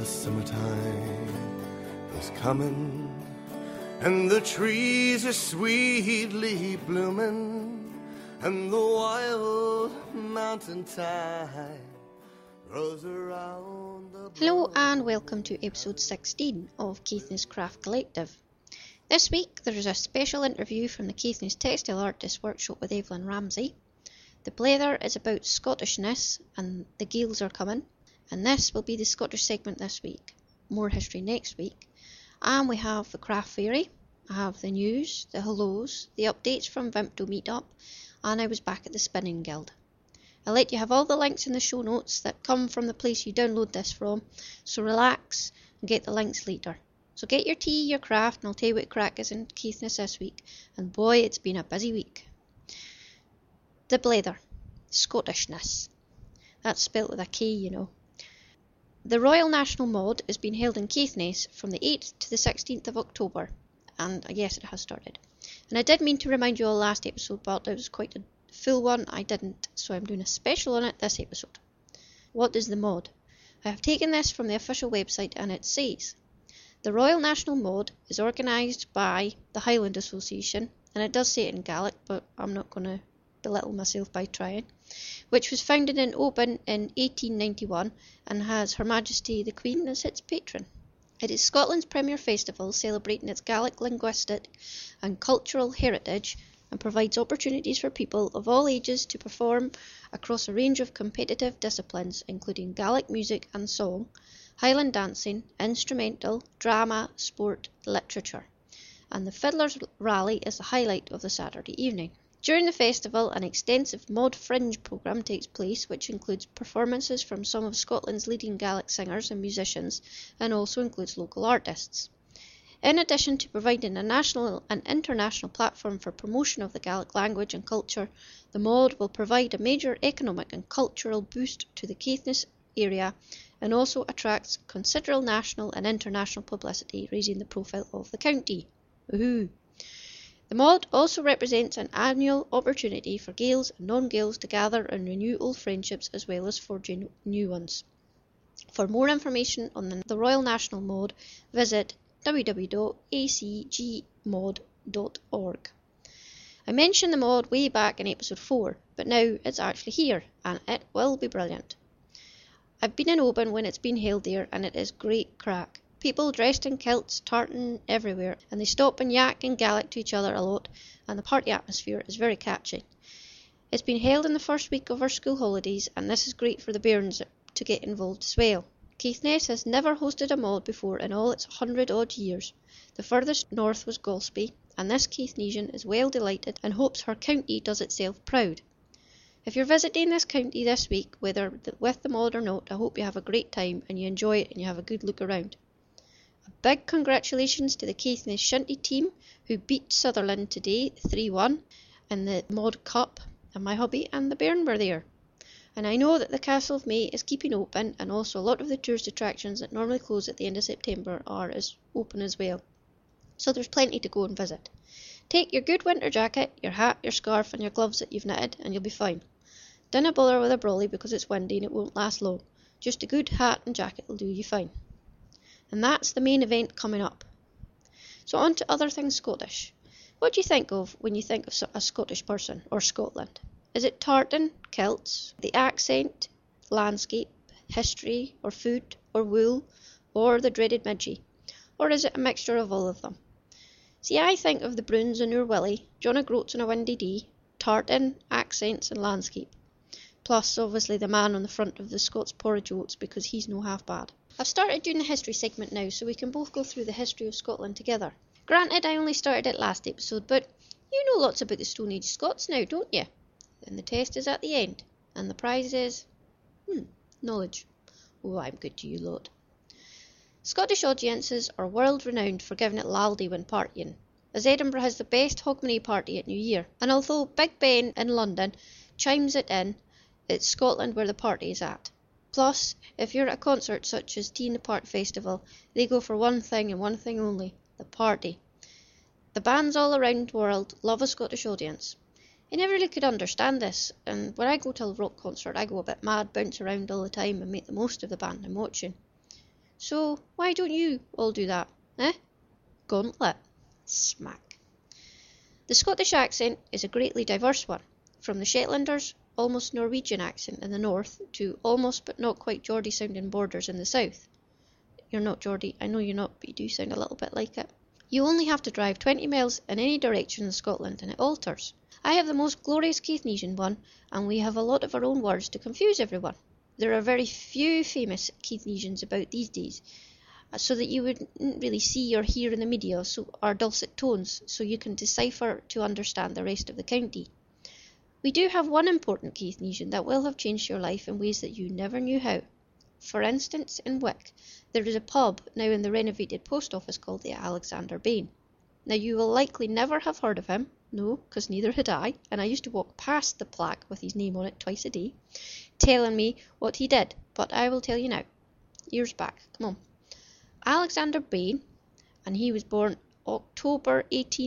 summertime is coming, and the trees are sweetly blooming, and the wild mountain thyme rolls around the... Hello and welcome to episode 16 of Caithness Craft Collective. This week there is a special interview from the Caithness Textile Artists Workshop with Evelyn Ramsey. The blether is about Scottishness and the Gaels are coming, and this will be the Scottish segment this week. More history next week. And we have the Craft Fairy, I have the news, the hellos, the updates from Vimpto Meetup, and I was back at the Spinning Guild. I'll let you have all the links in the show notes that come from the place you download this from, so relax and get the links later. So get your tea, your craft, and I'll tell you what crack is in Caithness this week, and boy, it's been a busy week. The blether, Scottishness. That's spelt with a K, you know. The Royal National Mod is being held in Caithness from the 8th to the 16th of October, and yes, it has started. And I did mean to remind you all last episode, but it was quite a full one. I didn't, so I'm doing a special on it this episode. What is the mod? I have taken this from the official website, and it says, the Royal National Mod is organised by the Highland Association, and it does say it in Gaelic, but I'm not going to belittle myself by trying, which was founded in Oban in 1891 and has Her Majesty the Queen as its patron. It is Scotland's premier festival celebrating its Gaelic linguistic and cultural heritage and provides opportunities for people of all ages to perform across a range of competitive disciplines including Gaelic music and song, Highland dancing, instrumental, drama, sport, literature. And the Fiddler's Rally is the highlight of the Saturday evening. During the festival, an extensive Mod Fringe programme takes place, which includes performances from some of Scotland's leading Gaelic singers and musicians, and also includes local artists. In addition to providing a national and international platform for promotion of the Gaelic language and culture, the Mod will provide a major economic and cultural boost to the Caithness area, and also attracts considerable national and international publicity, raising the profile of the county. Woohoo! The Mod also represents an annual opportunity for Gaels and non-Gaels to gather and renew old friendships as well as forging new ones. For more information on the Royal National Mod, visit www.acgmod.org. I mentioned the Mod way back in episode 4, but now it's actually here, and it will be brilliant. I've been in Oban when it's been held there, and it is great crack. People dressed in kilts, tartan everywhere, and they stop and yak in Gaelic to each other a lot, and the party atmosphere is very catchy. It's been held in the first week of our school holidays, and this is great for the bairns to get involved as well. Caithness has never hosted a mod before in all its 100-odd years. The furthest north was Golspie, and this Caithnesian is well delighted and hopes her county does itself proud. If you're visiting this county this week, whether with the mod or not, I hope you have a great time and you enjoy it and you have a good look around. A big congratulations to the Caithness Shinty team who beat Sutherland today 3-1 in the Mod Cup, and my hubby and the bairn were there. And I know that the Castle of May is keeping open, and also a lot of the tourist attractions that normally close at the end of September are open as well. So there's plenty to go and visit. Take your good winter jacket, your hat, your scarf and your gloves that you've knitted and you'll be fine. Dinna bother with a brolly because it's windy and it won't last long. Just a good hat and jacket will do you fine. And that's the main event coming up. So on to other things Scottish. What do you think of when you think of a Scottish person or Scotland? Is it tartan, kilts, the accent, landscape, history or food or wool or the dreaded midgie? Or is it a mixture of all of them? See, I think of the Bruins and Oor Willie, John O'Groats on a windy day, tartan, accents and landscape. Plus obviously the man on the front of the Scots porridge oats because he's no half bad. I've started doing the history segment now, so we can both go through the history of Scotland together. Granted, I only started it last episode, but you know lots about the Stone Age Scots now, don't you? And the test is at the end, and the prize is... knowledge. Oh, I'm good to you lot. Scottish audiences are world renowned for giving it laldy when partying, as Edinburgh has the best Hogmanay party at New Year, and although Big Ben in London chimes it in, it's Scotland where the party is at. Plus, if you're at a concert such as Tea in the Park Festival, they go for one thing and one thing only, the party. The bands all around the world love a Scottish audience. I never really could understand this, and when I go to a rock concert I go a bit mad, bounce around all the time and make the most of the band I'm watching. So why don't you all do that, eh? Gauntlet. Smack. The Scottish accent is a greatly diverse one, from the Shetlanders' almost Norwegian accent in the north to almost but not quite Geordie sounding borders in the south. You're not Geordie, I know you're not, but you do sound a little bit like it. You only have to drive 20 miles in any direction in Scotland and it alters. I have the most glorious Caithnesian one, and we have a lot of our own words to confuse everyone. There are very few famous Caithnesians about these days, so that you wouldn't really see or hear in the media our dulcet tones, so you can decipher to understand the rest of the county. We do have one important Caithnesian that will have changed your life in ways that you never knew how. For instance, in Wick, there is a pub now in the renovated post office called the Alexander Bain. Now you will likely never have heard of him, no, because neither had I, and I used to walk past the plaque with his name on it twice a day, telling me what he did, but I will tell you now. Years back, come on. Alexander Bain, and he was born October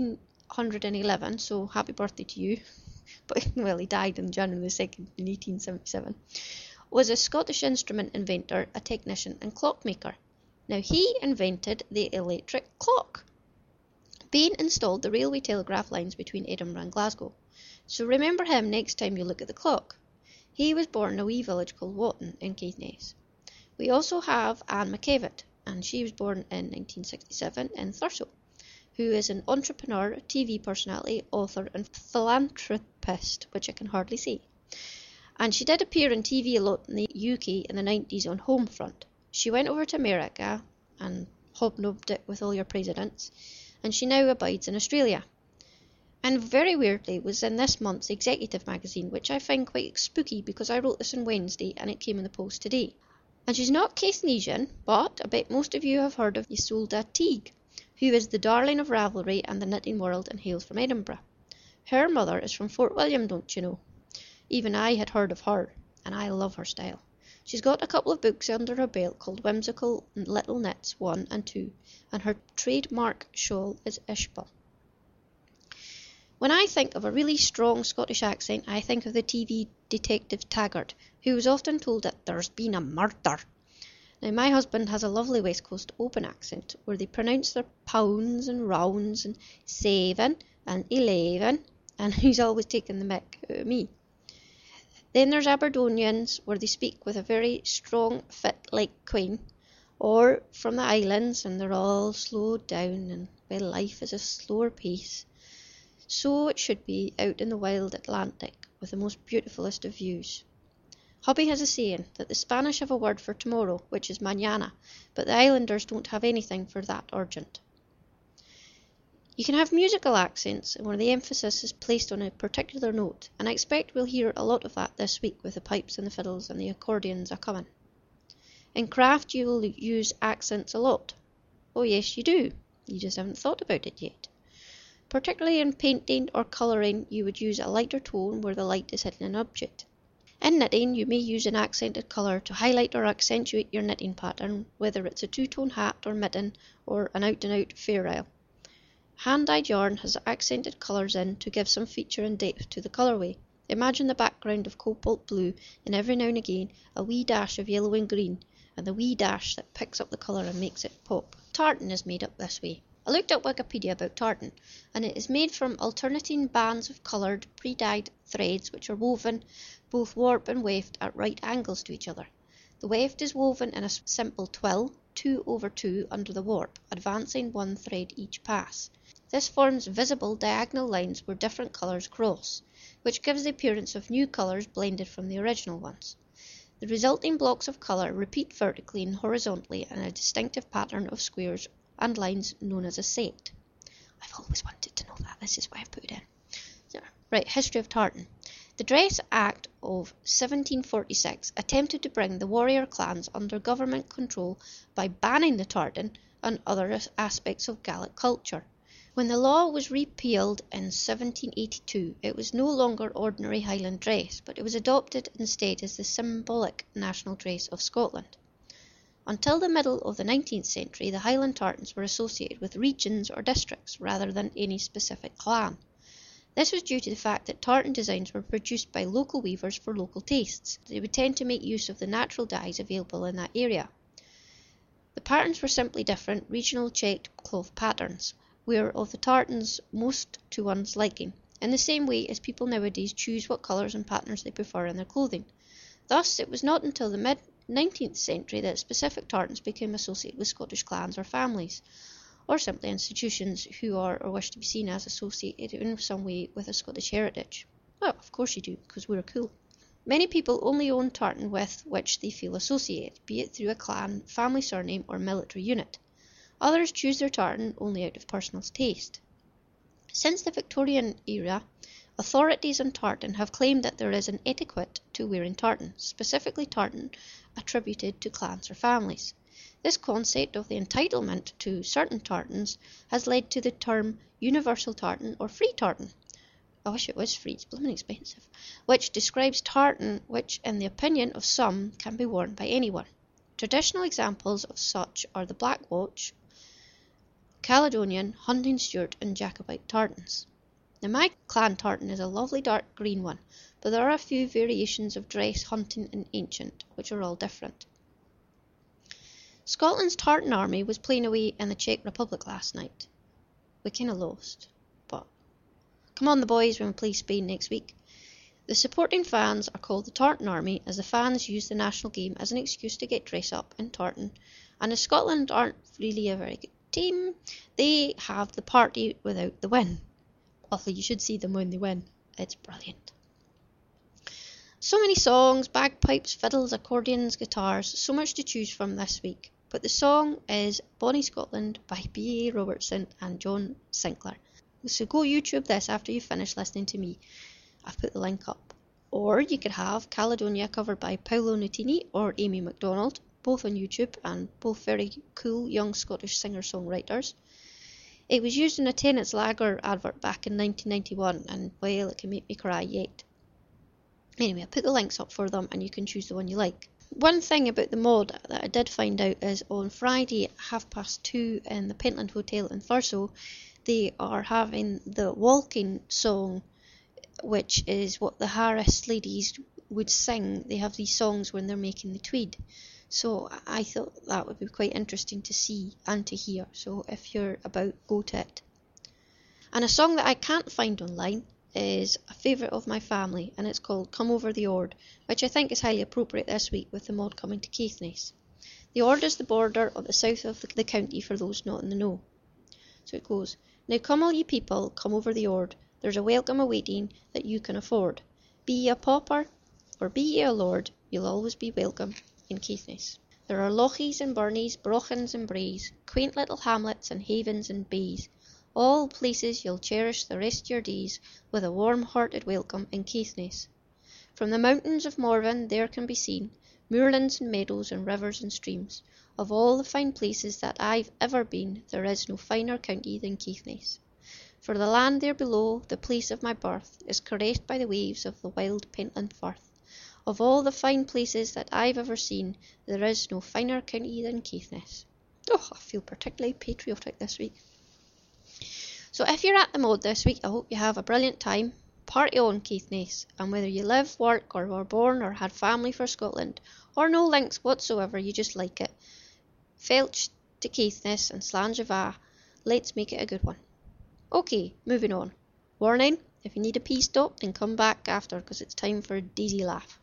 1811, so happy birthday to you, but well, he died on January the 2nd in 1877, was a Scottish instrument inventor, a technician and clockmaker. Now he invented the electric clock. Bain installed the railway telegraph lines between Edinburgh and Glasgow, so remember him next time you look at the clock. He was born in a wee village called Wotton in Caithness. We also have Anne McKevitt, and she was born in 1967 in Thurso, who is an entrepreneur, TV personality, author and philanthropist, which I can hardly say. And she did appear on TV a lot in the UK in the 90s on Homefront. She went over to America and hobnobbed it with all your presidents, and she now abides in Australia. And very weirdly was in this month's Executive magazine, which I find quite spooky because I wrote this on Wednesday and it came in the post today. And she's not Caithnesian, but I bet most of you have heard of Isolde Teague, who is the darling of Ravelry and the knitting world and hails from Edinburgh. Her mother is from Fort William, don't you know? Even I had heard of her, and I love her style. She's got a couple of books under her belt called Whimsical Little Knits 1 and 2, and her trademark shawl is Ishbel. When I think of a really strong Scottish accent, I think of the TV detective Taggart, who was often told that there's been a murder. Now, my husband has a lovely West Coast open accent, where they pronounce their pounds and rounds and 7 and 11, and he's always taking the mick out of me. Then there's Aberdonians, where they speak with a very strong fit like Queen, or from the islands, and they're all slowed down, and well, life is a slower pace. So it should be out in the wild Atlantic, with the most beautifulest of views. Hubby has a saying that the Spanish have a word for tomorrow, which is mañana, but the islanders don't have anything for that urgent. You can have musical accents where the emphasis is placed on a particular note, and I expect we'll hear a lot of that this week with the pipes and the fiddles and the accordions a-coming. In craft you will use accents a lot. Oh yes, you do. You just haven't thought about it yet. Particularly in painting or colouring, you would use a lighter tone where the light is hitting an object. In knitting, you may use an accented colour to highlight or accentuate your knitting pattern, whether it's a two-tone hat or mitten or an out-and-out fair isle. Hand-dyed yarn has accented colours in to give some feature and depth to the colourway. Imagine the background of cobalt blue and every now and again a wee dash of yellow and green, and the wee dash that picks up the colour and makes it pop. Tartan is made up this way. I looked up Wikipedia about tartan, and it is made from alternating bands of coloured, pre-dyed threads which are woven, both warp and weft, at right angles to each other. The weft is woven in a simple twill, 2/2 under the warp, advancing one thread each pass. This forms visible diagonal lines where different colours cross, which gives the appearance of new colours blended from the original ones. The resulting blocks of colour repeat vertically and horizontally in a distinctive pattern of squares and lines known as a set. I've always wanted to know that. This is why I've put it in. Right, history of tartan. The Dress Act of 1746 attempted to bring the warrior clans under government control by banning the tartan and other aspects of Gaelic culture. When the law was repealed in 1782, it was no longer ordinary Highland dress, but it was adopted instead as the symbolic national dress of Scotland. Until the middle of the 19th century, the Highland tartans were associated with regions or districts rather than any specific clan. This was due to the fact that tartan designs were produced by local weavers for local tastes. They would tend to make use of the natural dyes available in that area. The patterns were simply different regional checked cloth patterns, were of the tartans most to one's liking, in the same way as people nowadays choose what colours and patterns they prefer in their clothing. Thus, it was not until the mid-19th century that specific tartans became associated with Scottish clans or families, or simply institutions who are or wish to be seen as associated in some way with a Scottish heritage. Well, of course you do, because we're cool. Many people only own tartan with which they feel associated, be it through a clan, family surname or military unit. Others choose their tartan only out of personal taste. Since the Victorian era, authorities on tartan have claimed that there is an etiquette to wearing tartan, specifically tartan attributed to clans or families. This concept of the entitlement to certain tartans has led to the term universal tartan or free tartan. I wish it was free, it's blooming expensive, which describes tartan which, in the opinion of some, can be worn by anyone. Traditional examples of such are the Black Watch, Caledonian, Hunting Stewart and Jacobite tartans. Now my clan tartan is a lovely dark green one, but there are a few variations of dress, hunting and ancient, which are all different. Scotland's tartan army was playing away in the Czech Republic last night. We kinda lost, but come on the boys when we play Spain next week. The supporting fans are called the Tartan Army, as the fans use the national game as an excuse to get dressed up in tartan, and as Scotland aren't really a very good team, they have the party without the win. Although you should see them when they win. It's brilliant. So many songs, bagpipes, fiddles, accordions, guitars, so much to choose from this week. But the song is Bonnie Scotland by B.A. Robertson and John Sinclair. So go YouTube this after you finish listening to me. I've put the link up. Or you could have Caledonia covered by Paolo Nutini or Amy MacDonald, both on YouTube and both very cool young Scottish singer-songwriters. It was used in a Tennent's Lager advert back in 1991 and, well, it can make me cry yet. Anyway, I put the links up for them and you can choose the one you like. One thing about the mod that I did find out is on Friday at 2:30 in the Pentland Hotel in Thurso, they are having the walking song, which is what the Harris ladies would sing. They have these songs when they're making the tweed. So I thought that would be quite interesting to see and to hear. So if you're about, go to it. And a song that I can't find online is a favourite of my family, and it's called Come Over the Ord, which I think is highly appropriate this week with the mod coming to Caithness. The Ord is the border on the south of the county for those not in the know. So it goes, Now come all ye people, come over the Ord, there's a welcome awaiting that you can afford. Be ye a pauper, or be ye a lord, you'll always be welcome in Caithness. There are lochies and burnies, brochans and braes, quaint little hamlets and havens and bays, all places you'll cherish the rest of your days with a warm-hearted welcome in Caithness. From the mountains of Morven there can be seen moorlands and meadows and rivers and streams. Of all the fine places that I've ever been, there is no finer county than Caithness. For the land there below, the place of my birth, is caressed by the waves of the wild Pentland Firth. Of all the fine places that I've ever seen, there is no finer county than Caithness. Oh, I feel particularly patriotic this week. So if you're at the mod this week, I hope you have a brilliant time. Party on, Caithness, and whether you live, work, or were born or had family for Scotland, or no links whatsoever, you just like it, felch to Caithness and Slàinte let's make it a good one. Okay, moving on. Warning, if you need a pee stop, then come back after, because it's time for a Daisy laugh.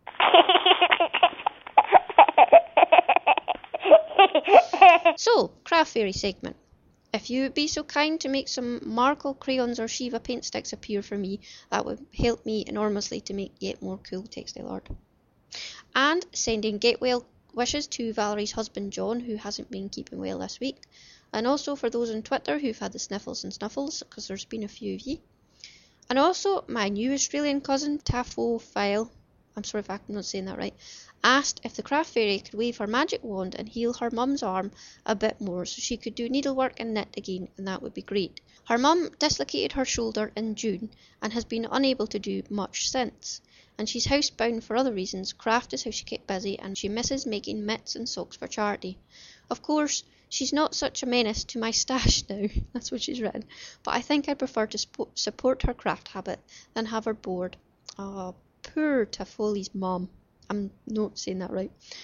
So, Craft Fairy segment. If you would be so kind to make some Markle crayons or Shiva paint sticks appear for me, that would help me enormously to make yet more cool textile art. And sending get well wishes to Valerie's husband John, who hasn't been keeping well this week. And also for those on Twitter who've had the sniffles and snuffles, because there's been a few of ye. And also my new Australian cousin, Tafophile, I'm sorry if I'm not saying that right, asked if the Craft Fairy could wave her magic wand and heal her mum's arm a bit more so she could do needlework and knit again, and that would be great. Her mum dislocated her shoulder in June and has been unable to do much since. And she's housebound for other reasons. Craft is how she kept busy, and she misses making mitts and socks for charity. Of course, she's not such a menace to my stash now, that's what she's written, but I think I'd prefer to support her craft habit than have her bored. Ah, poor Tafoli's mum. I'm not saying that right.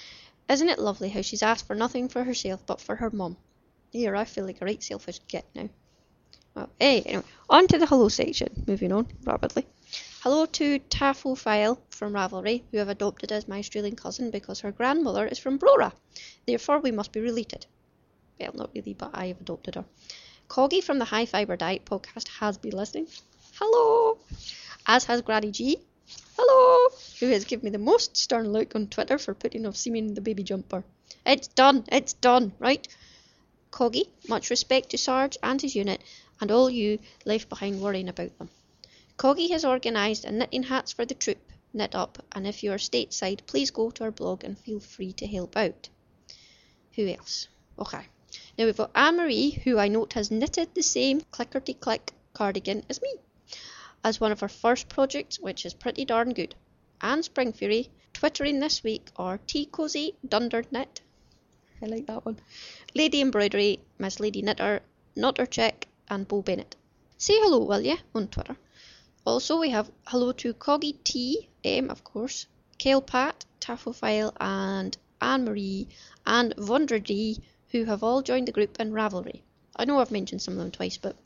Isn't it lovely how she's asked for nothing for herself but for her mum? Here, I feel like a right selfish git now. Well, anyway, on to the hello section. Moving on rapidly. Hello to Tafophile from Ravelry, who have adopted as my Australian cousin because her grandmother is from Brora. Therefore, we must be related. Well, not really, but I have adopted her. Coggy from the High Fibre Diet podcast has been listening. Hello! As has Granny G. Hello! Who has given me the most stern look on Twitter for putting off seeming the baby jumper. It's done, right? Coggy, much respect to Sarge and his unit, and all you left behind worrying about them. Coggy has organised a knitting hats for the troop, knit up, and if you are stateside, please go to our blog and feel free to help out. Who else? Okay. Now we've got Anne-Marie, who I note has knitted the same Clickety-Click cardigan as me, as one of her first projects, which is pretty darn good. Anne Spring Fury, twittering this week, or Tea Cozy Dunder Knit. I like that one. Lady Embroidery, Miss Lady Knitter, Nutter Chick, and Bo Bennett. Say hello, will ya, on Twitter. Also, we have hello to Coggy T, of course, Kale Pat, Tafophile, and Anne-Marie, and Vondra D, who have all joined the group in Ravelry. I know I've mentioned some of them twice, but,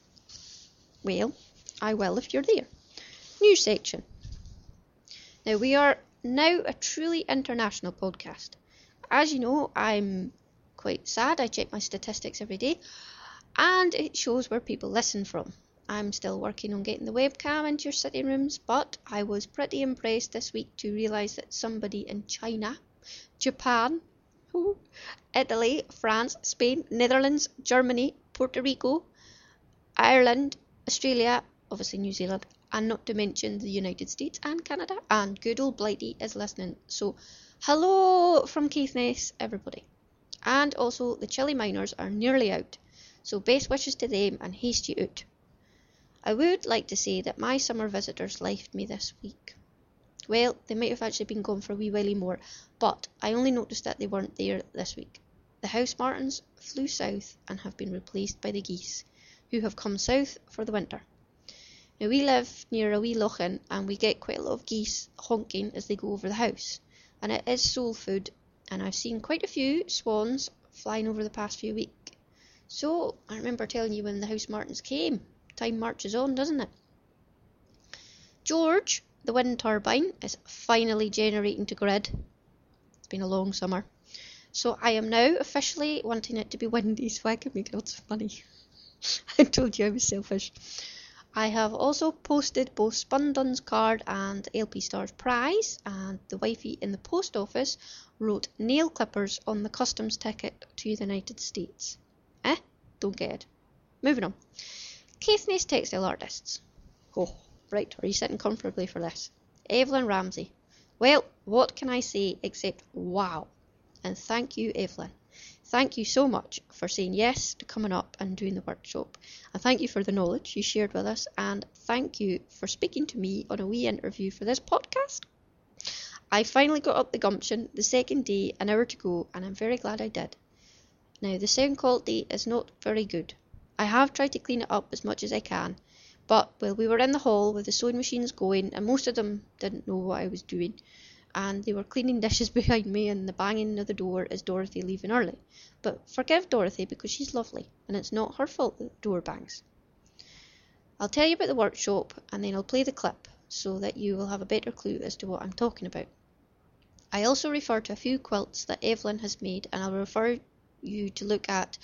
well, I will if you're there. News section. Now, we are now a truly international podcast. As you know, I'm quite sad. I check my statistics every day, and it shows where people listen from. I'm still working on getting the webcam into your sitting rooms, but I was pretty impressed this week to realise that somebody in China, Japan, Italy, France, Spain, Netherlands, Germany, Puerto Rico, Ireland, Australia, obviously New Zealand, and not to mention the United States and Canada, and good old Blighty is listening. So, hello from Caithness, everybody. And also, the chilly miners are nearly out, so best wishes to them and haste you out. I would like to say that my summer visitors left me this week. Well, they might have actually been gone for a wee while more, but I only noticed that they weren't there this week. The house martins flew south and have been replaced by the geese, who have come south for the winter. Now, we live near a wee lochen, and we get quite a lot of geese honking as they go over the house, and it is soul food, and I've seen quite a few swans flying over the past few weeks. So, I remember telling you when the house martins came. Time marches on, doesn't it? George, the wind turbine, is finally generating to grid. It's been a long summer. So I am now officially wanting it to be windy so I can make lots of money. I told you I was selfish. I have also posted both Spundun's card and LP Star's prize, and the wifey in the post office wrote nail clippers on the customs ticket to the United States. Don't get it. Moving on. Caithness textile artists. Oh, right, are you sitting comfortably for this? Evelyn Ramsey. Well, what can I say except wow? And thank you, Evelyn. Thank you so much for saying yes to coming up and doing the workshop. And thank you for the knowledge you shared with us. And thank you for speaking to me on a wee interview for this podcast. I finally got up the gumption the second day, an hour to go, and I'm very glad I did. Now, the sound quality is not very good. I have tried to clean it up as much as I can, but well, we were in the hall with the sewing machines going, and most of them didn't know what I was doing, and they were cleaning dishes behind me and the banging of the door as Dorothy leaving early. But forgive Dorothy because she's lovely, and it's not her fault that the door bangs. I'll tell you about the workshop, and then I'll play the clip so that you will have a better clue as to what I'm talking about. I also refer to a few quilts that Evelyn has made, and I'll refer you to look at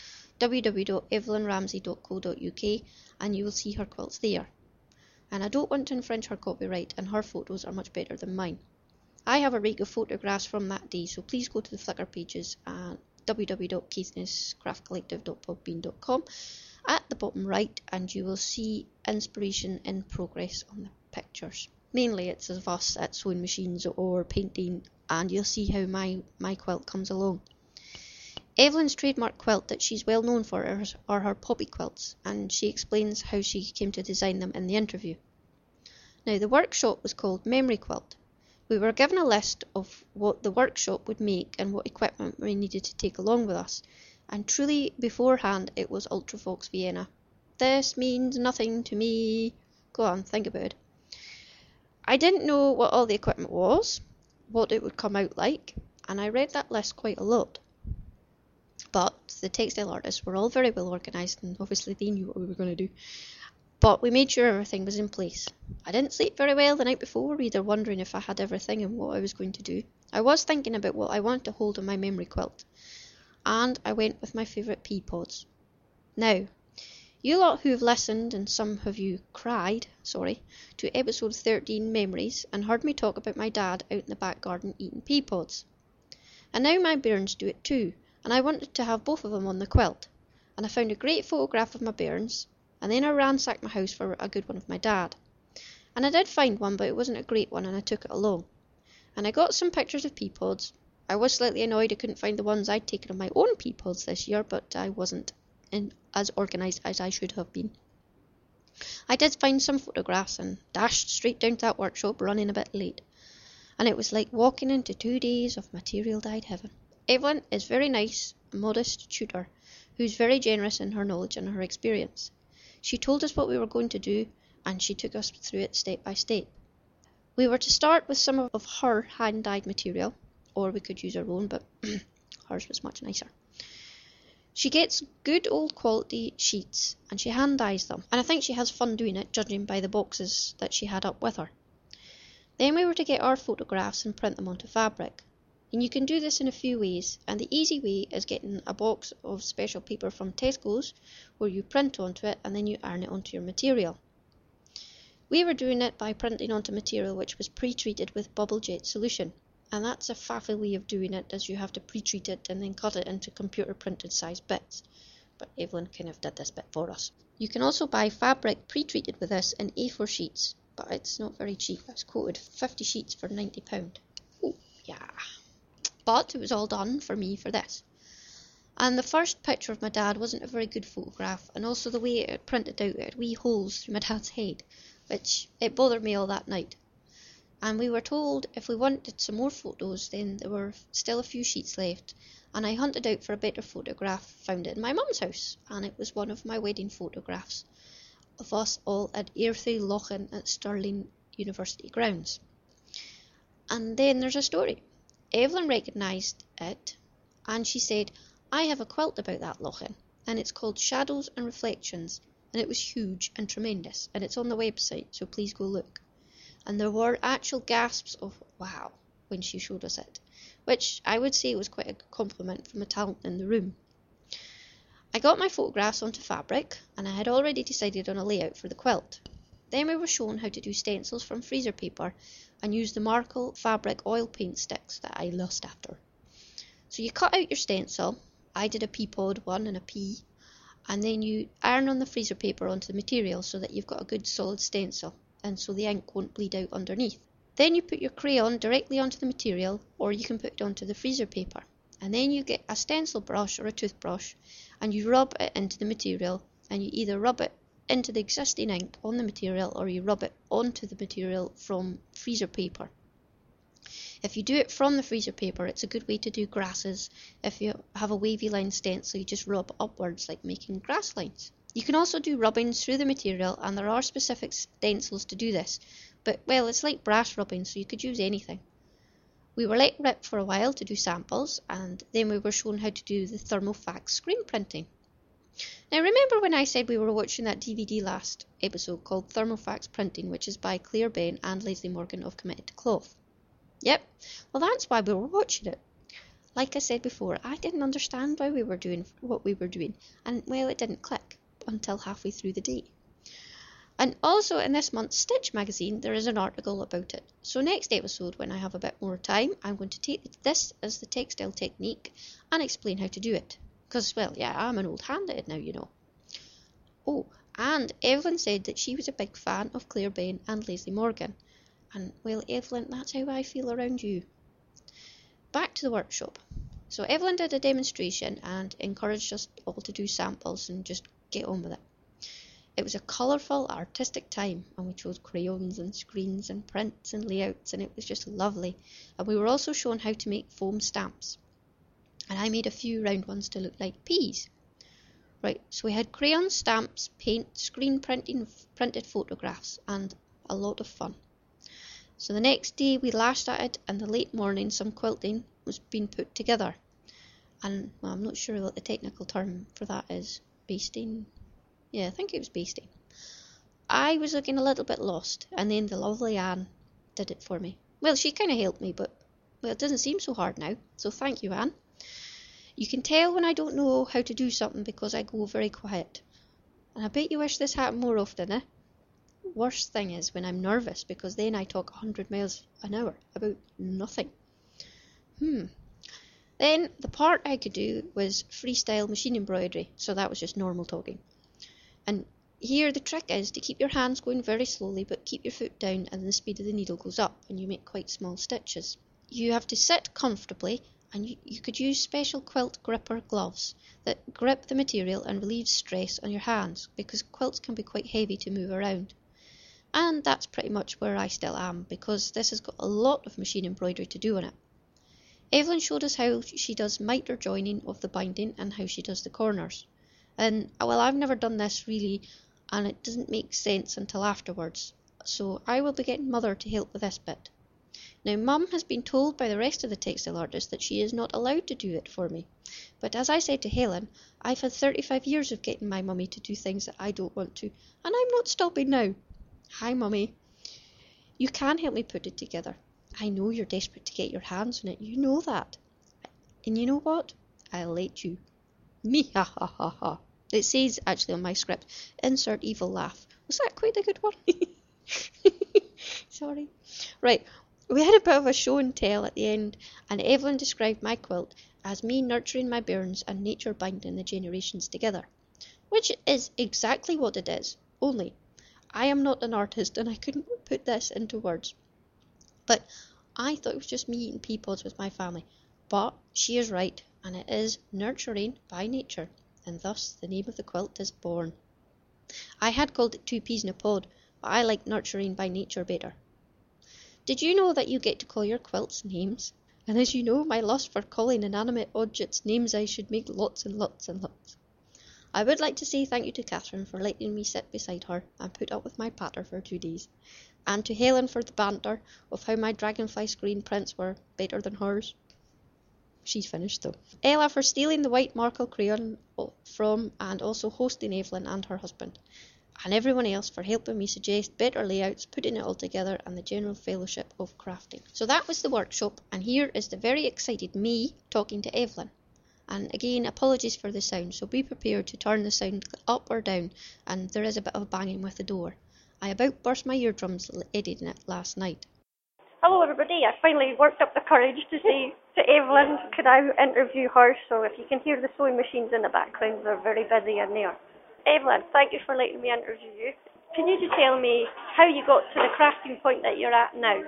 www.evelynramsey.co.uk and you will see her quilts there. And I don't want to infringe her copyright, and her photos are much better than mine. I have a rake of photographs from that day, so please go to the Flickr pages at www.caithnesscraftcollective.podbean.com at the bottom right, and you will see inspiration in progress on the pictures. Mainly it's of us at sewing machines or painting, and you'll see how my quilt comes along. Evelyn's trademark quilt that she's well known for are her poppy quilts, and she explains how she came to design them in the interview. Now, the workshop was called Memory Quilt. We were given a list of what the workshop would make and what equipment we needed to take along with us, and truly beforehand it was Ultravox Vienna. This means nothing to me. Go on, think about it. I didn't know what all the equipment was, what it would come out like, and I read that list quite a lot. But the textile artists were all very well organised, and obviously they knew what we were going to do. But we made sure everything was in place. I didn't sleep very well the night before, either wondering if I had everything and what I was going to do. I was thinking about what I wanted to hold on my memory quilt, and I went with my favourite pea pods. Now, you lot who have listened, and some of you cried, to episode 13 Memories and heard me talk about my dad out in the back garden eating pea pods. And now my bairns do it too, and I wanted to have both of them on the quilt. And I found a great photograph of my bairns, and then I ransacked my house for a good one of my dad. And I did find one, but it wasn't a great one, and I took it along. And I got some pictures of pea pods. I was slightly annoyed I couldn't find the ones I'd taken of my own pea pods this year, but I wasn't as organised as I should have been. I did find some photographs and dashed straight down to that workshop, running a bit late. And it was like walking into 2 days of material dyed heaven. Evelyn is very nice, a modest tutor, who's very generous in her knowledge and her experience. She told us what we were going to do, and she took us through it step by step. We were to start with some of her hand-dyed material, or we could use our own, but hers was much nicer. She gets good old quality sheets, and she hand-dyes them, and I think she has fun doing it, judging by the boxes that she had up with her. Then we were to get our photographs and print them onto fabric. And you can do this in a few ways, and the easy way is getting a box of special paper from Tesco's where you print onto it and then you iron it onto your material. We were doing it by printing onto material which was pre-treated with bubble jet solution, and that's a faffy way of doing it, as you have to pre-treat it and then cut it into computer printed size bits. But Evelyn kind of did this bit for us. You can also buy fabric pre-treated with this in A4 sheets, but it's not very cheap. I was quoted 50 sheets for £90. Oh, yeah. But it was all done for me for this. And the first picture of my dad wasn't a very good photograph, and also the way it printed out, it had wee holes through my dad's head, which it bothered me all that night. And we were told if we wanted some more photos, then there were still a few sheets left, and I hunted out for a better photograph, found it in my mum's house, and it was one of my wedding photographs of us all at Airthe Lochan at Stirling University grounds. And then there's a story. Evelyn recognised it, and she said, I have a quilt about that Lochan, and it's called Shadows and Reflections, and it was huge and tremendous, and it's on the website, so please go look. And there were actual gasps of wow when she showed us it, which I would say was quite a compliment from a talent in the room. I got my photographs onto fabric, and I had already decided on a layout for the quilt. Then we were shown how to do stencils from freezer paper and use the Markle fabric oil paint sticks that I lust after. So you cut out your stencil. I did a pea pod one and a pea, and then you iron on the freezer paper onto the material so that you've got a good solid stencil, and so the ink won't bleed out underneath. Then you put your crayon directly onto the material, or you can put it onto the freezer paper, and then you get a stencil brush or a toothbrush and you rub it into the material, and you either rub it into the existing ink on the material or you rub it onto the material from freezer paper. If you do it from the freezer paper, it's a good way to do grasses. If you have a wavy line stencil, you just rub upwards like making grass lines. You can also do rubbings through the material, and there are specific stencils to do this, but well, it's like brass rubbing, so you could use anything. We were let rip for a while to do samples, and then we were shown how to do the Thermofax screen printing. Now remember when I said we were watching that DVD last episode called Thermofax Printing, which is by Claire Benn and Leslie Morgan of Committed to Cloth? Yep, well that's why we were watching it. Like I said before, I didn't understand why we were doing what we were doing, and well, it didn't click until halfway through the day. And also in this month's Stitch magazine there is an article about it. So next episode, when I have a bit more time, I'm going to take this as the textile technique and explain how to do it. Because, well, yeah, I'm an old hand at it now, you know. Oh, and Evelyn said that she was a big fan of Claire Benn and Leslie Morgan. And, well, Evelyn, that's how I feel around you. Back to the workshop. So Evelyn did a demonstration and encouraged us all to do samples and just get on with it. It was a colourful, artistic time, and we chose crayons and screens and prints and layouts, and it was just lovely. And we were also shown how to make foam stamps. And I made a few round ones to look like peas. Right, so we had crayons, stamps, paint, screen printing, printed photographs, and a lot of fun. So the next day we lashed at it, and the late morning some quilting was being put together. And well, I'm not sure what the technical term for that is. Basting? Yeah, I think it was basting. I was looking a little bit lost, and then the lovely Anne did it for me. Well, she kind of helped me, but well, it doesn't seem so hard now, so thank you, Anne. You can tell when I don't know how to do something because I go very quiet. And I bet you wish this happened more often, eh? Worst thing is when I'm nervous, because then I talk 100 miles an hour about nothing. Then the part I could do was freestyle machine embroidery, so that was just normal talking. And here the trick is to keep your hands going very slowly, but keep your foot down and the speed of the needle goes up, and you make quite small stitches. You have to sit comfortably, and you could use special quilt gripper gloves that grip the material and relieve stress on your hands, because quilts can be quite heavy to move around. And that's pretty much where I still am, because this has got a lot of machine embroidery to do on it. Evelyn showed us how she does miter joining of the binding and how she does the corners. And well, I've never done this really, and it doesn't make sense until afterwards, so I will be getting Mother to help with this bit. Now, Mum has been told by the rest of the textile artists that she is not allowed to do it for me, but as I said to Helen, I've had 35 years of getting my mummy to do things that I don't want to, and I'm not stopping now. Hi, Mummy. You can help me put it together. I know you're desperate to get your hands on it, you know that. And you know what? I'll let you. Me, ha ha ha ha. It says, actually on my script, insert evil laugh. Was that quite a good one? Sorry. Right, we had a bit of a show and tell at the end, and Evelyn described my quilt as me nurturing my bairns and nature binding the generations together. Which is exactly what it is, only I am not an artist and I couldn't put this into words. But I thought it was just me eating pea pods with my family. But she is right, and it is nurturing by nature, and thus the name of the quilt is born. I had called it 2 peas in a pod, but I like nurturing by nature better. Did you know that you get to call your quilts names? And as you know, my lust for calling inanimate objects names, I should make lots and lots and lots. I would like to say thank you to Catherine for letting me sit beside her and put up with my patter for 2 days, and to Helen for the banter of how my dragonfly screen prints were better than hers. She's finished though. Ella for stealing the white marker crayon from and also hosting Evelyn and her husband, and everyone else for helping me suggest better layouts, putting it all together, and the general fellowship of crafting. So that was the workshop, and here is the very excited me talking to Evelyn. And again, apologies for the sound, so be prepared to turn the sound up or down, and there is a bit of banging with the door. I about burst my eardrums editing it last night. Hello everybody, I finally worked up the courage to say to Evelyn, could I interview her? So if you can hear the sewing machines in the background, they're very busy in there. Evelyn, thank you for letting me interview you. Can you just tell me how you got to the crafting point that you're at now?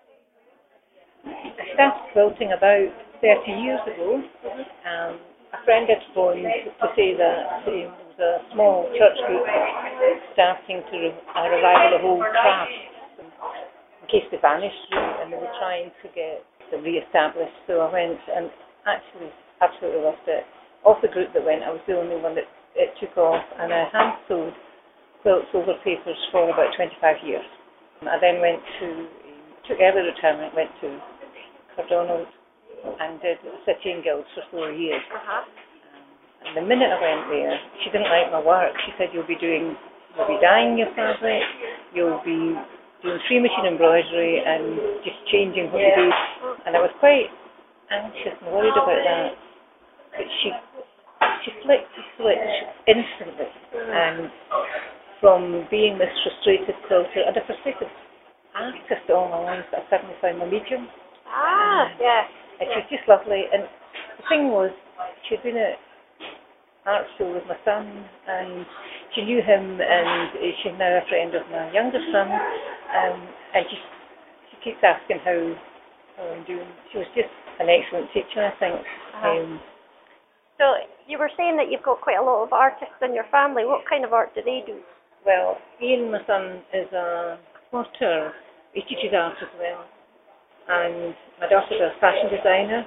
I started quilting about 30 years ago. A friend had phoned to say that there was a small church group starting to revival of old crafts in case they vanished, and they were trying to get them re-established. So I went and actually absolutely loved it. Of the group that went, I was the only one that it took off, and I hand sewed quilts over papers for about 25 years. I then took early retirement, went to Cardonald and did City and Guilds for 4 years. And the minute I went there, she didn't like my work. She said, you'll be dyeing your fabric, you'll be doing free machine embroidery and just changing what you do. And I was quite anxious and worried about that. But she flicked the switch instantly. And from being this frustrated quilter and a frustrated artist all my life, I suddenly found my medium. Yes. And she was just lovely. And the thing was, she'd been at art school with my son, and she knew him, and she's now a friend of my younger son. And she keeps asking how I'm doing. She was just an excellent teacher, I think. So you were saying that you've got quite a lot of artists in your family. What kind of art do they do? Well, Ian, my son, is a potter. He teaches art as well. And my daughter's a fashion designer,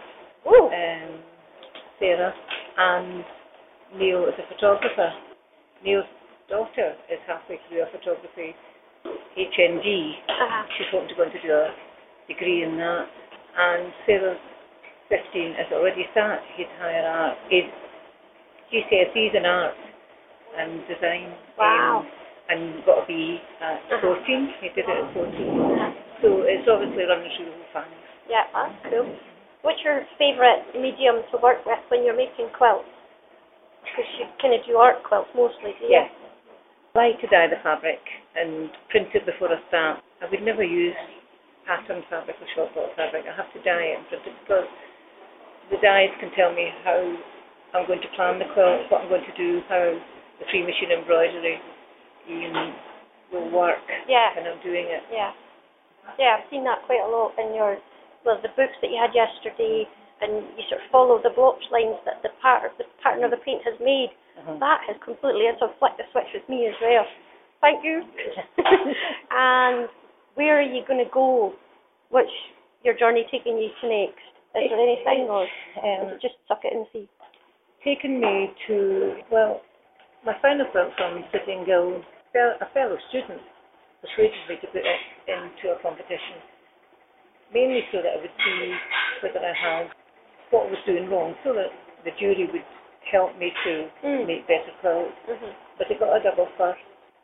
Sarah, and Neil is a photographer. Neil's daughter is halfway through a photography HND. Uh-huh. She's hoping to go on to do a degree in that. And Sarah's 15 has already started his higher art, his GCSEs in art and design. Wow. And got a B at 14. He did it at 14. So it's obviously running through the whole family. Yeah, that's cool. What's your favourite medium to work with when you're making quilts? Because you kind of do art quilts mostly, do you? Yes. I like to dye the fabric and print it before I start. I would never use pattern fabric or short bottle fabric. I have to dye it and print it because the dyes can tell me how I'm going to plan the quilt, what I'm going to do, how the free machine embroidery will work when I'm doing it. Yeah. Yeah, I've seen that quite a lot in the books that you had yesterday, and you sort of follow the blotch lines that the pattern of the paint has made. That has completely flicked the switch with me as well. Thank you. And where are you going to go? What's your journey taking you to next? Is there anything, or is it just suck it and see? Taken me to, my final quilt from Sitting Guild, a fellow student persuaded me to put it into a competition, mainly so that I would see whether I had what I was doing wrong, so that the jury would help me to make better quilts. But it got a double first.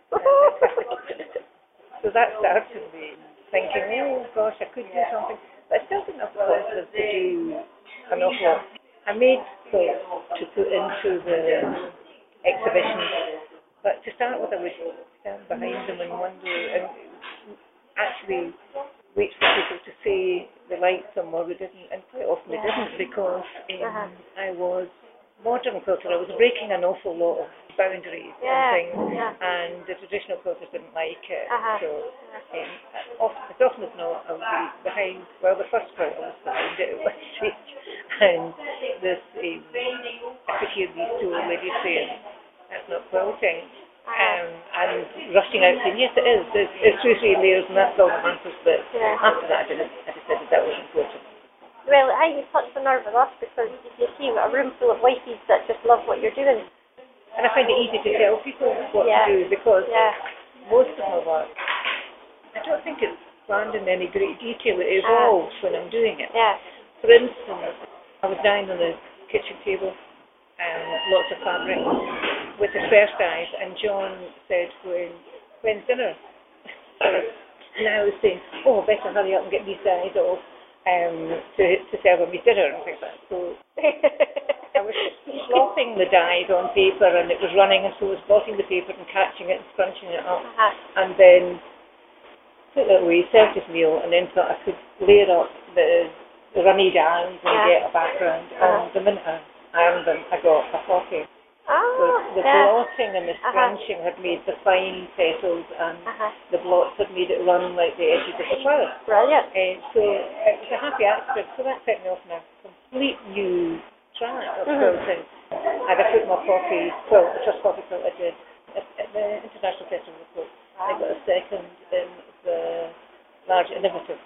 So that started me thinking, oh gosh, I could do something. But I still didn't have quilts to do an awful lot. I made quilts to put into the exhibition, but to start with I would stand behind them and wonder and actually wait for people to say they liked them or they didn't, and quite often they didn't because I was modern quilter. I was breaking an awful lot of boundaries and things, and the traditional quilters didn't like it. So as often as not, I would be behind. Well, the first quilt I was behind it at one stage, and this I could hear these two old ladies saying, "That's not quilting," and rushing out saying, "Yes, it is. It's 2-3 layers, and that's all that matters." But after that, I decided that wasn't quilting. Well, I think you touched the nerve with us because you see a room full of wifeys that just love what you're doing. And I find it easy to tell people what to do because most of my work, I don't think it's planned in any great detail. It evolves when I'm doing it. For instance, I was dyeing on the kitchen table, lots of fabric with the first dyes, and John said, when's dinner? And I was saying, oh, I better hurry up and get these dyes off to serve on my dinner and things like that. So I was slopping the dyes on paper and it was running, and so I was blotting the paper and catching it and scrunching it up, and then put it away, served his meal, and then thought I could layer up the runny dyes and get a background. And the minute I ironed them, I got a coffee. The blotting and the scrunching had made the fine petals, and the blots had made it run like the edges of the flower. Brilliant. So it was a happy accident. So that set me off on a complete new track of quilting. And I put my coffee quilt, the first coffee quilt I did at the International Festival of Quilts. I got a second in the large innovative,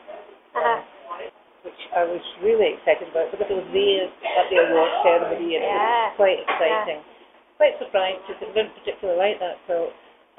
which I was really excited about because it was there at the award ceremony, and it was quite exciting. Quite surprised because I didn't particularly like that quilt.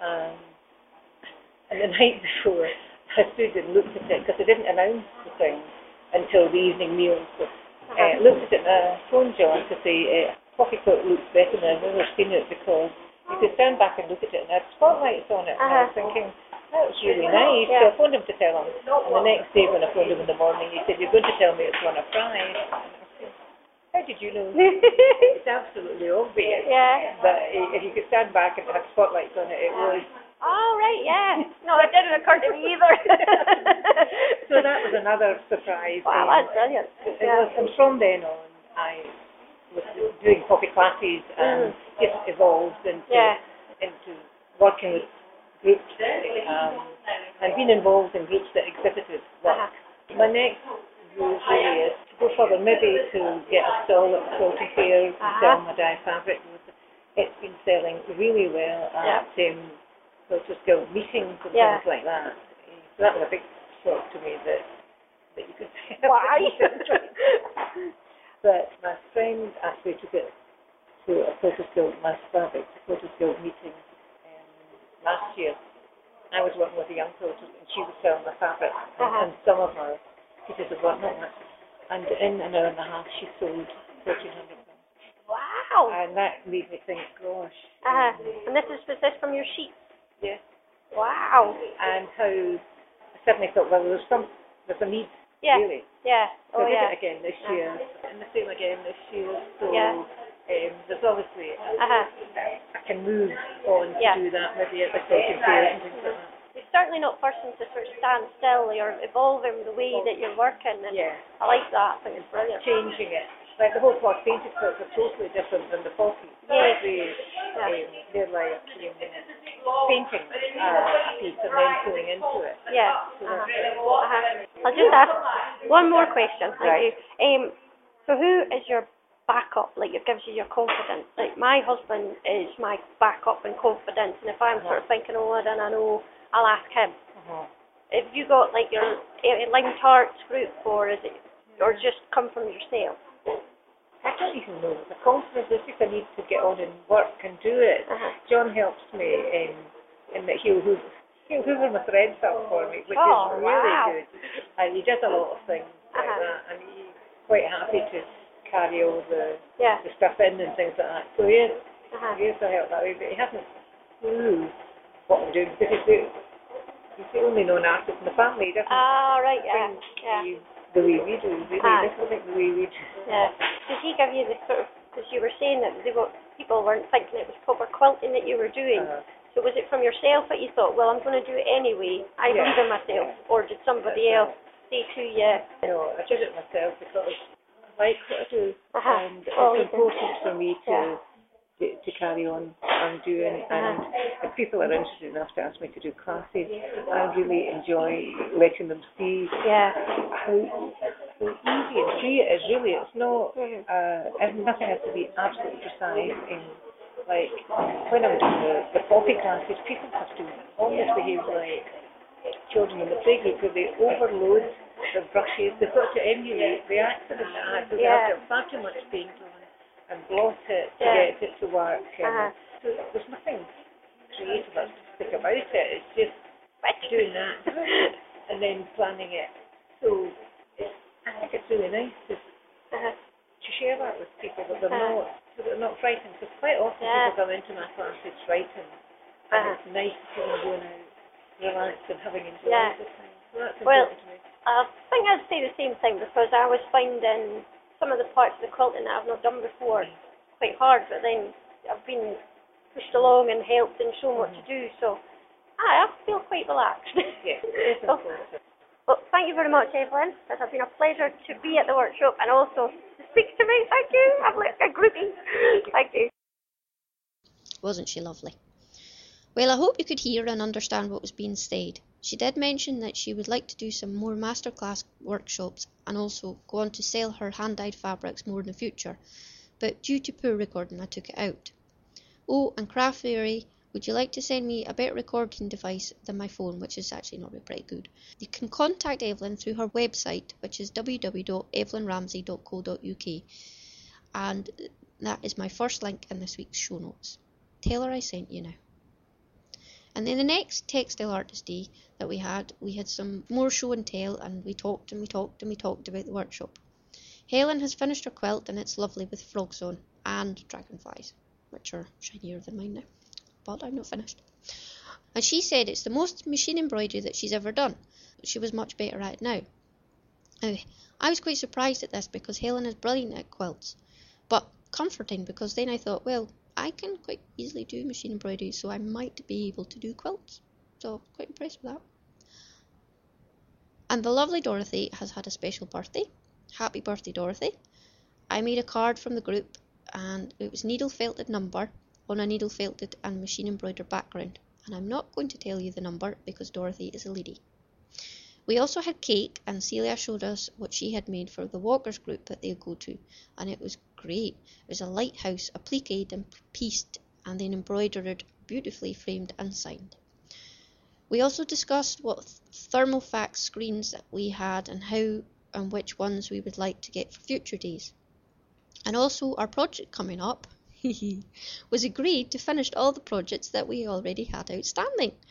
And the night before, I stood and looked at it because I didn't announce the thing until the evening meal. So I looked at it and I phoned John to say, coffee quilt looks better than I've ever seen it because you could stand back and look at it and it had spotlights on it. And I was thinking, that was really nice. So I phoned him to tell him. And the next day when I phoned him in the morning, he said, you're going to tell me it's won a prize. How did you know? It's absolutely obvious. But if you could stand back and have spotlights on it, it was. Oh, right, No, it didn't occur to me either. So that was another surprise. Wow, that's brilliant. And from then on, I was doing coffee classes and it evolved into working with groups and being involved in groups that exhibited work. My next move really is to go further, maybe to get a stall at the quilting fair and sell my dye fabric. It's been selling really well at Quilters Guild meetings and things like that. So that was a big shock to me that you could sell. Why? But my friend actually took it to a Quilters Guild, my fabric, to Quilters Guild meeting last year. I was working with a young quilter, and she was selling the fabric, and some of her pieces of work, not much. And in an hour and a half, she sold £1,400. Wow. And that made me think, gosh. And was this from your sheets? Yes. Wow. And how I suddenly thought, well, there's a need, really. Yeah. So I did it again this year, and the same again this year. So there's obviously, I can move on to do that maybe at the quilting fair and things like that. You're certainly not person to sort of stand still. You're evolving the way that you're working, and I like that. I think it's brilliant. Changing it. Like the whole cloth painted quilts are totally different than the poppy. Yes. They're like painting a piece and then pulling into it. Yeah. I'll just ask one more question. Right. So who is your backup? Like, it gives you your confidence. Like, my husband is my backup and confidence, and if I'm sort of thinking, oh, I don't know, I'll ask him. Have you got like your Lime Tarts group, or is it, or just come from yourself? I don't even know. The confidence is just I need to get on and work and do it. John helps me in that he'll hoover my threads up for me, which is really good. And he does a lot of things like that, and he's quite happy to carry all the stuff in and things like that. So he is to help that way, but he hasn't a clue what I'm doing, because he's the only known artist in the family. He doesn't think the way we do. He doesn't think the way we do. Yeah. Did he give you the sort of, because you were saying that people weren't thinking it was proper quilting that you were doing, so was it from yourself that you thought, well, I'm going to do it anyway, I believe in myself, or did somebody else say to you? No, I did it myself because I like what I do, and it's important for me to carry on doing, and if people are interested enough to ask me to do classes, I really enjoy letting them see how easy and free it is. Really, it's not, nothing has to be absolutely precise. Like when I'm doing the poppy classes, people have to almost behave like children in the playgroup, where they overload the brushes. They've got to emulate the accident that I had, so they have to have far too much paint on and blot it to get it to work. So there's nothing creative artistic about it. It's just doing that and then planning it. So I think it's really nice to share that with people, that they're not frightened. Because quite often people come into my classes frightened, and it's nice to see them going out, relaxed and having enjoyed the time. So that's important to me. I think I'd say the same thing, because I was finding some of the parts of the quilting that I've not done before quite hard, but then I've been pushed along and helped and shown what to do, so I feel quite relaxed. Yes, it is important. Well, thank you very much, Evelyn. It has been a pleasure to be at the workshop and also to speak to me. Thank you. I'm like a groupie. Thank you. Wasn't she lovely? Well, I hope you could hear and understand what was being said. She did mention that she would like to do some more masterclass workshops and also go on to sell her hand-dyed fabrics more in the future, but due to poor recording I took it out. Oh, and Craft Fairy, would you like to send me a better recording device than my phone, which is actually not very good? You can contact Evelyn through her website, which is www.evelynramsey.co.uk, and that is my first link in this week's show notes. Tell her I sent you now. And then the next Textile Artist Day that we had some more show and tell, and we talked about the workshop. Helen has finished her quilt, and it's lovely with frogs on and dragonflies, which are shinier than mine now, but I'm not finished. And she said it's the most machine embroidery that she's ever done. She was much better at it now. I was quite surprised at this, because Helen is brilliant at quilts, but comforting, because then I thought, well, I can quite easily do machine embroidery, so I might be able to do quilts. So quite impressed with that. And the lovely Dorothy has had a special birthday. Happy birthday, Dorothy. I made a card from the group, and it was needle felted number on a needle felted and machine embroidered background. And I'm not going to tell you the number because Dorothy is a lady. We also had cake, and Celia showed us what she had made for the walkers group that they'll go to, and it was great. It was a lighthouse, appliqued and pieced, and then embroidered, beautifully framed and signed. We also discussed what Thermofax screens that we had and how and which ones we would like to get for future days. And also our project coming up was agreed to finish all the projects that we already had outstanding.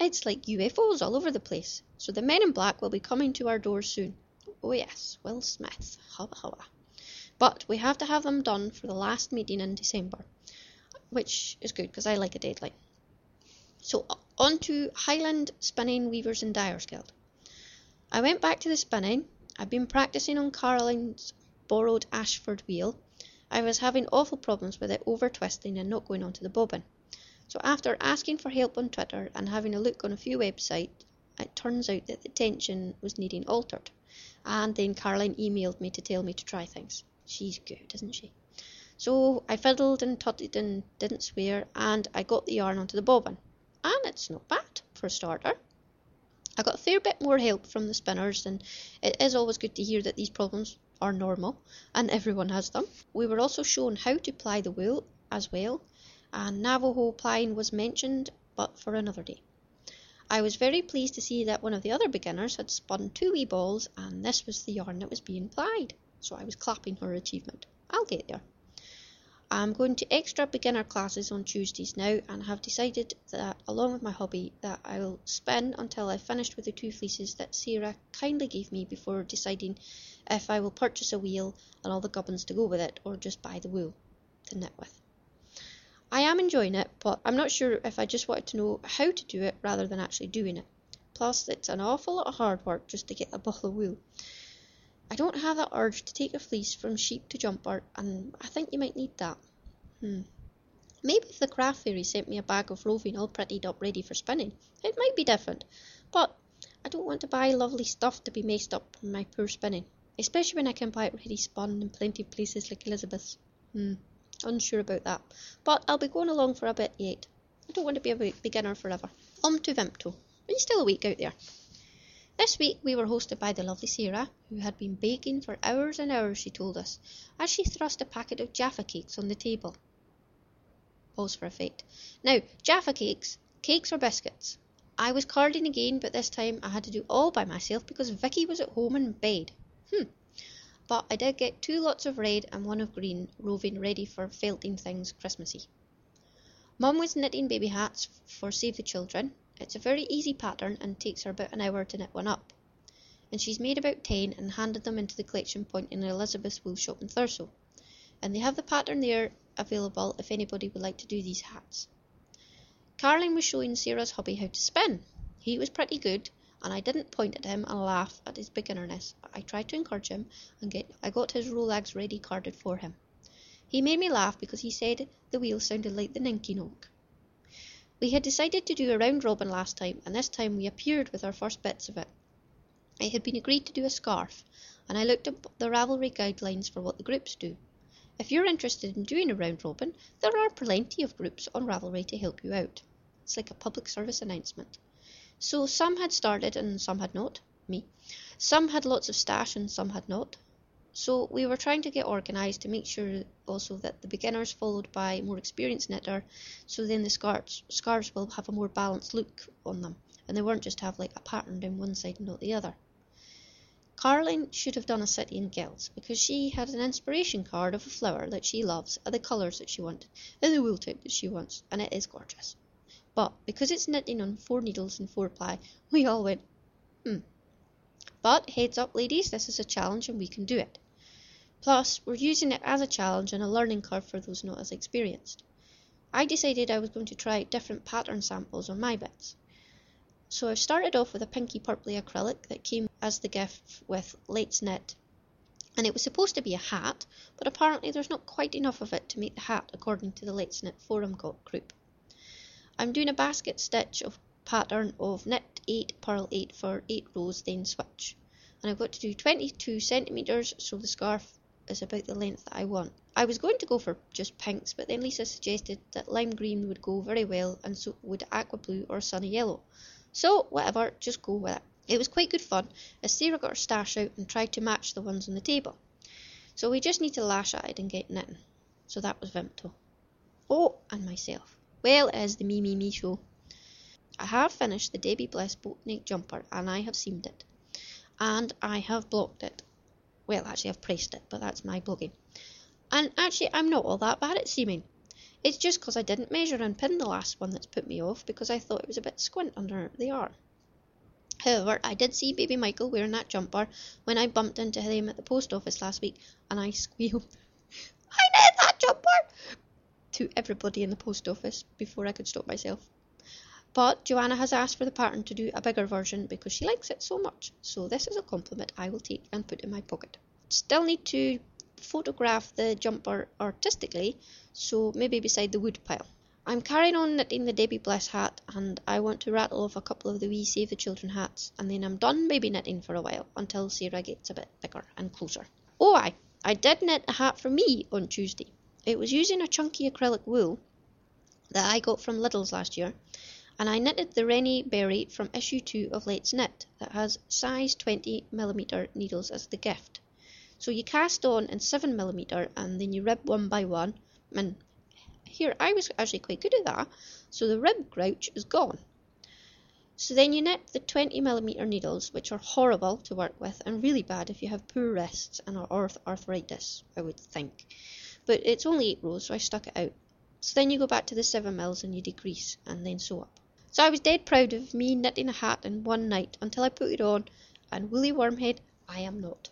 It's like UFOs all over the place, so the men in black will be coming to our doors soon. Oh yes, Will Smith, hubba hubba. But we have to have them done for the last meeting in December, which is good because I like a deadline. So on to Highland Spinning Weavers and Dyers Guild. I went back to the spinning. I've been practicing on Caroline's borrowed Ashford wheel. I was having awful problems with it over twisting and not going onto the bobbin. So after asking for help on Twitter and having a look on a few websites, it turns out that the tension was needing altered. And then Caroline emailed me to tell me to try things. She's good, isn't she? So I fiddled and tutted and didn't swear, and I got the yarn onto the bobbin. And it's not bad for a starter. I got a fair bit more help from the spinners, and it is always good to hear that these problems are normal and everyone has them. We were also shown how to ply the wool as well, and Navajo plying was mentioned, but for another day. I was very pleased to see that one of the other beginners had spun 2 wee balls, and this was the yarn that was being plied, so I was clapping her achievement. I'll get there. I'm going to extra beginner classes on Tuesdays now, and have decided that, along with my hobby, that I will spin until I've finished with the 2 fleeces that Sarah kindly gave me before deciding if I will purchase a wheel and all the gubbins to go with it, or just buy the wool to knit with. I am enjoying it, but I'm not sure if I just wanted to know how to do it rather than actually doing it. Plus, it's an awful lot of hard work just to get a ball of wool. I don't have that urge to take a fleece from sheep to jumper, and I think you might need that. Maybe if the craft fairy sent me a bag of roving all prettied up ready for spinning, it might be different. But I don't want to buy lovely stuff to be messed up from my poor spinning, especially when I can buy it ready spun in plenty of places like Elizabeth's. Unsure about that, but I'll be going along for a bit yet. I don't want to be a beginner forever. To Vimto. Are you still awake out there? This week we were hosted by the lovely Sarah, who had been baking for hours and hours, she told us, as she thrust a packet of Jaffa cakes on the table. Pause for effect. Now, Jaffa cakes or biscuits. I was carding again, but this time I had to do all by myself because Vicky was at home in bed. But I did get 2 lots of red and 1 of green, roving ready for felting things Christmassy. Mum was knitting baby hats for Save the Children. It's a very easy pattern and takes her about an hour to knit one up. And she's made about 10 and handed them into the collection point in Elizabeth's wool shop in Thurso. And they have the pattern there available if anybody would like to do these hats. Caroline was showing Sarah's hubby how to spin. He was pretty good, and I didn't point at him and laugh at his beginnerness. I tried to encourage him, and I got his Rolex ready carded for him. He made me laugh because he said the wheel sounded like the Ninky Nonk. We had decided to do a round robin last time, and this time we appeared with our first bits of it. It had been agreed to do a scarf, and I looked up the Ravelry guidelines for what the groups do. If you're interested in doing a round robin, there are plenty of groups on Ravelry to help you out. It's like a public service announcement. So some had started and some had not. Me. Some had lots of stash and some had not. So we were trying to get organised to make sure also that the beginners followed by more experienced knitter, so then the scarves will have a more balanced look on them, and they won't just have like a pattern down one side and not the other. Caroline should have done a City and Guilds, because she had an inspiration card of a flower that she loves, and the colours that she wanted, and the wool type that she wants, and it is gorgeous. But because it's knitting on 4 needles and 4 ply, we all went, But heads up ladies, this is a challenge and we can do it. Plus, we're using it as a challenge and a learning curve for those not as experienced. I decided I was going to try out different pattern samples on my bits. So I started off with a pinky purpley acrylic that came as the gift with Let's Knit. And it was supposed to be a hat, but apparently there's not quite enough of it to make the hat according to the Let's Knit forum group. I'm doing a basket stitch of pattern of knit 8, purl 8 for 8 rows, then switch. And I've got to do 22 centimetres, so the scarf is about the length that I want. I was going to go for just pinks, but then Lisa suggested that lime green would go very well, and so would aqua blue or sunny yellow. So whatever, just go with it. It was quite good fun, as Sarah got her stash out and tried to match the ones on the table. So we just need to lash at it and get knitting. So that was Vimto. Oh, and myself. Well, it is the me show. I have finished the Debbie Bliss boat neck jumper, and I have seamed it. And I have blocked it. Well, actually I've pressed it, but that's my blogging. And actually I'm not all that bad at seaming. It's just because I didn't measure and pin the last one that's put me off, because I thought it was a bit squint under the arm. However, I did see baby Michael wearing that jumper when I bumped into him at the post office last week, and I squealed, "I need that jumper!" to everybody in the post office before I could stop myself. But Joanna has asked for the pattern to do a bigger version because she likes it so much, so this is a compliment I will take and put in my pocket. Still need to photograph the jumper artistically, so maybe beside the wood pile. I'm carrying on knitting the Debbie Bliss hat, and I want to rattle off a couple of the wee Save the Children hats, and then I'm done baby knitting for a while until Sarah gets a bit bigger and closer. Oh I did knit a hat for me on Tuesday. It was using a chunky acrylic wool that I got from Lidl's last year, and I knitted the Rennie Berry from issue 2 of Let's Knit that has size 20mm needles as the gift. So you cast on in 7mm and then you rib one by one, and here I was actually quite good at that, so the rib grouch is gone. So then you knit the 20mm needles, which are horrible to work with and really bad if you have poor wrists and arthritis, I would think. But it's only 8 rows, so I stuck it out. So then you go back to the 7mm and you decrease and then sew up. So I was dead proud of me knitting a hat in one night until I put it on, and woolly wormhead, I am not.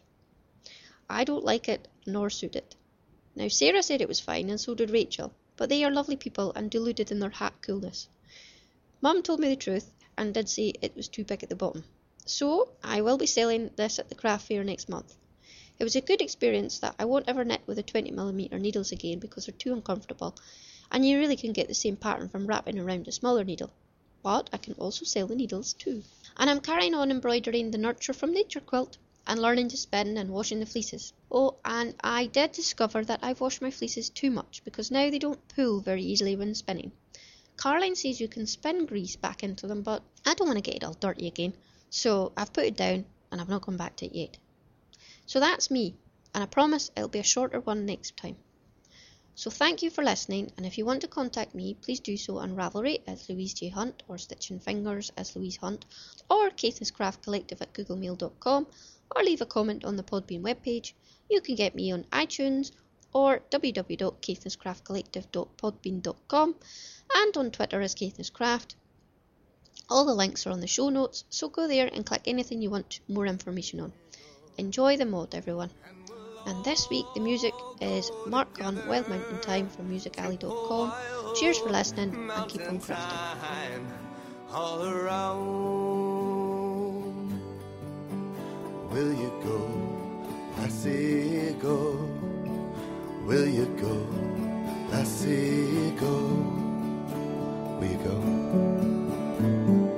I don't like it nor suit it. Now Sarah said it was fine, and so did Rachel, but they are lovely people and deluded in their hat coolness. Mum told me the truth and did say it was too big at the bottom. So I will be selling this at the craft fair next month. It was a good experience that I won't ever knit with the 20mm needles again because they're too uncomfortable, and you really can get the same pattern from wrapping around a smaller needle. But I can also sell the needles too. And I'm carrying on embroidering the Nurture from Nature quilt and learning to spin and washing the fleeces. Oh, and I did discover that I've washed my fleeces too much because now they don't pull very easily when spinning. Caroline says you can spin grease back into them, but I don't want to get it all dirty again, so I've put it down and I've not gone back to it yet. So that's me, and I promise it'll be a shorter one next time. So thank you for listening, and if you want to contact me, please do so on Ravelry as Louise J. Hunt, or Stitching Fingers as Louise Hunt, or Caithness Craft Collective at googlemail.com, or leave a comment on the Podbean webpage. You can get me on iTunes or www.caithnesscraftcollective.podbean.com, and on Twitter as Caithness Craft. All the links are on the show notes, so go there and click anything you want more information on. Enjoy the mod, everyone. And this week the music is Mark Gunn, Wild Mountain Time from musicalley.com. Cheers for listening and keep on crafting. All around. Will you go? I say go. Will you go? I say go. Will you go?